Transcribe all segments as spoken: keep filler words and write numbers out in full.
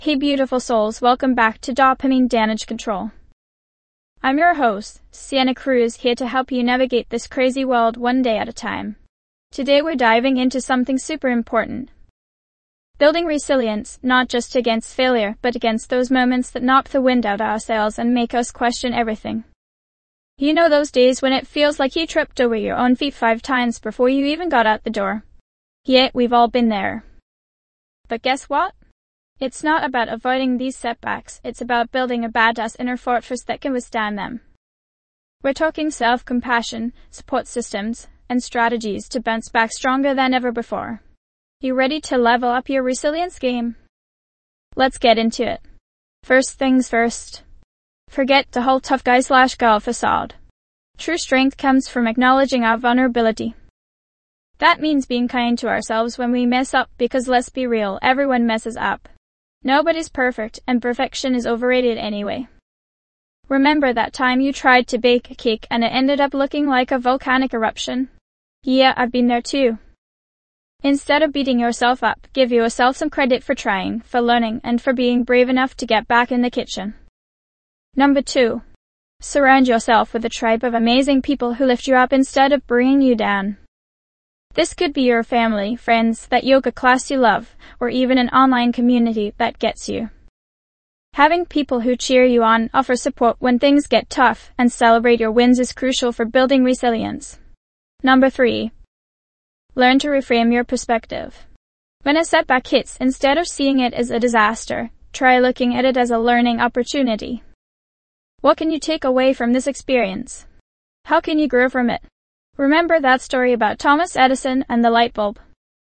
Hey beautiful souls, welcome back to Dopamine Damage Control. I'm your host, Sienna Cruz, here to help you navigate this crazy world one day at a time. Today we're diving into something super important. Building resilience, not just against failure, but against those moments that knock the wind out of our sails and make us question everything. You know those days when it feels like you tripped over your own feet five times before you even got out the door? Yeah, we've all been there. But guess what? It's not about avoiding these setbacks, it's about building a badass inner fortress that can withstand them. We're talking self-compassion, support systems, and strategies to bounce back stronger than ever before. You ready to level up your resilience game? Let's get into it. First things first. Forget the whole tough guy slash girl facade. True strength comes from acknowledging our vulnerability. That means being kind to ourselves when we mess up, because let's be real, everyone messes up. Nobody's perfect, and perfection is overrated anyway. Remember that time you tried to bake a cake and it ended up looking like a volcanic eruption? Yeah, I've been there too. Instead of beating yourself up, give yourself some credit for trying, for learning, and for being brave enough to get back in the kitchen. Number two. Surround yourself with a tribe of amazing people who lift you up instead of bringing you down. This could be your family, friends, that yoga class you love, or even an online community that gets you. Having people who cheer you on, offer support when things get tough, and celebrate your wins is crucial for building resilience. Number three. Learn to reframe your perspective. When a setback hits, instead of seeing it as a disaster, try looking at it as a learning opportunity. What can you take away from this experience? How can you grow from it? Remember that story about Thomas Edison and the light bulb?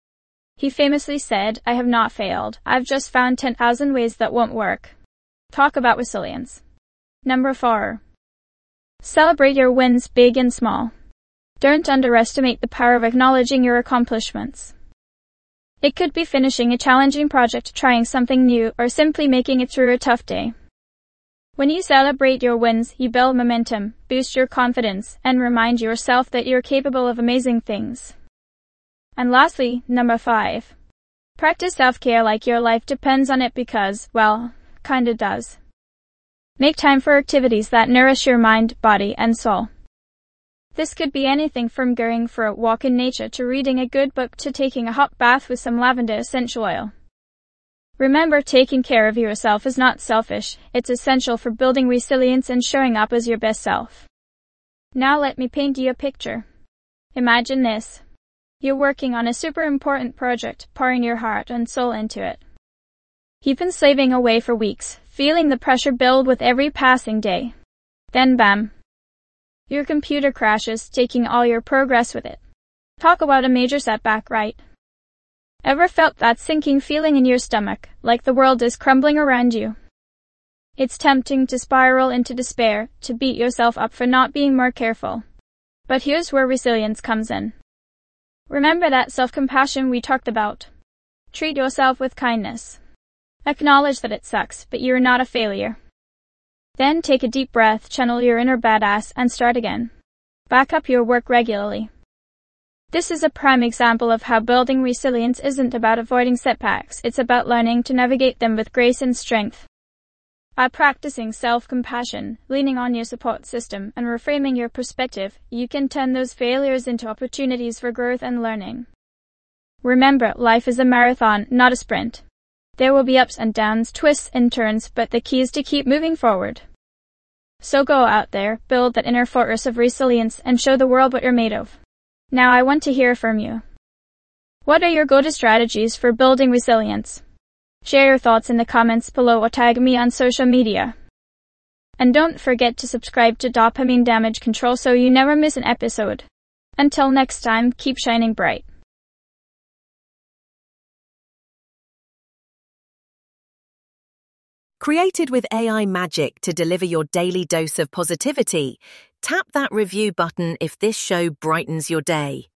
He famously said, "I have not failed. I've just found ten thousand ways that won't work." Talk about resilience. Number four. Celebrate your wins, big and small. Don't underestimate the power of acknowledging your accomplishments. It could be finishing a challenging project, trying something new, or simply making it through a tough day. When you celebrate your wins, you build momentum, boost your confidence, and remind yourself that you're capable of amazing things. And lastly, number five. Practice self-care like your life depends on it because, well, kinda does. Make time for activities that nourish your mind, body, and soul. This could be anything from going for a walk in nature to reading a good book to taking a hot bath with some lavender essential oil. Remember, taking care of yourself is not selfish, it's essential for building resilience and showing up as your best self. Now let me paint you a picture. Imagine this. You're working on a super important project, pouring your heart and soul into it. You've been slaving away for weeks, feeling the pressure build with every passing day. Then bam. Your computer crashes, taking all your progress with it. Talk about a major setback, right? Ever felt that sinking feeling in your stomach, like the world is crumbling around you? It's tempting to spiral into despair, to beat yourself up for not being more careful. But here's where resilience comes in. Remember that self-compassion we talked about. Treat yourself with kindness. Acknowledge that it sucks, but you're not a failure. Then take a deep breath, channel your inner badass, and start again. Back up your work regularly. This is a prime example of how building resilience isn't about avoiding setbacks, it's about learning to navigate them with grace and strength. By practicing self-compassion, leaning on your support system, and reframing your perspective, you can turn those failures into opportunities for growth and learning. Remember, life is a marathon, not a sprint. There will be ups and downs, twists and turns, but the key is to keep moving forward. So go out there, build that inner fortress of resilience, and show the world what you're made of. Now I want to hear from you. What are your go-to strategies for building resilience? Share your thoughts in the comments below or tag me on social media. And don't forget to subscribe to Dopamine Damage Control so you never miss an episode. Until next time, keep shining bright. Created with A I magic to deliver your daily dose of positivity, tap that review button if this show brightens your day.